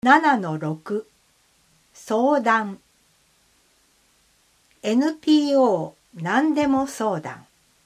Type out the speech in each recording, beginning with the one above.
7-6 相談 NPO 何でも相談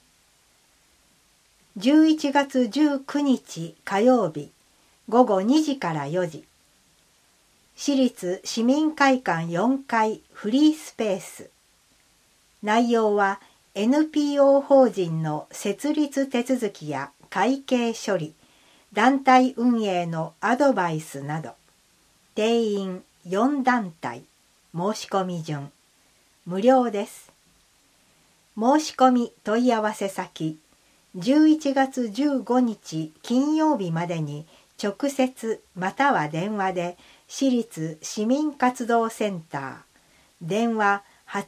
11月19日火曜日午後2時から4時市立市民会館4階フリースペース内容は NPO 法人の設立手続きや会計処理団体運営のアドバイスなど定員4団体申し込み順無料です。申し込み問い合わせ先11月15日金曜日までに直接または電話で市立市民活動センター電話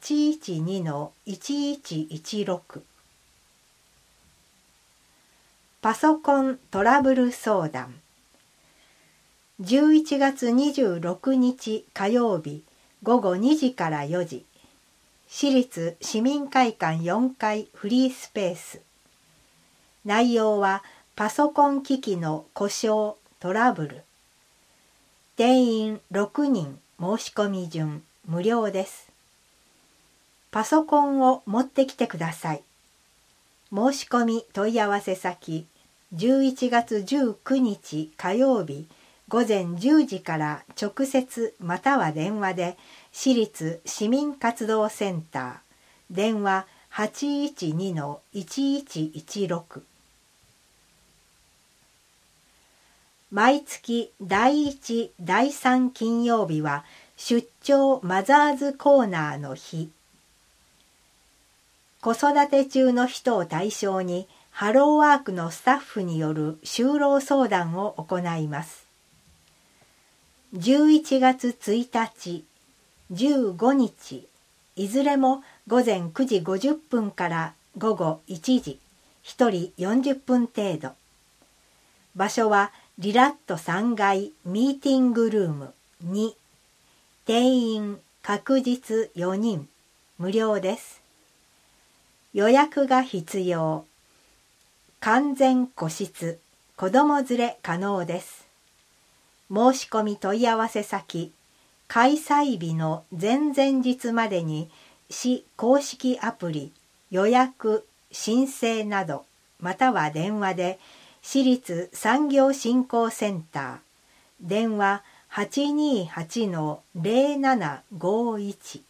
812-1116 パソコントラブル相談11月26日火曜日午後2時から4時市立市民会館4階フリースペース内容はパソコン機器の故障トラブル定員6人申し込み順無料ですパソコンを持ってきてください申し込み問い合わせ先11月19日火曜日午前10時から直接または電話で市立市民活動センター電話 812-1116 毎月第1、第3金曜日は出張マザーズコーナーの日子育て中の人を対象にハローワークのスタッフによる就労相談を行います11月1日、15日、いずれも午前9時50分から午後1時、1人40分程度。場所はリラット3階ミーティングルーム2。定員確実4人、無料です。予約が必要。完全個室、子供連れ可能です。申し込み問い合わせ先開催日の前々日までに市公式アプリ予約申請などまたは電話で市立産業振興センター電話 828-0751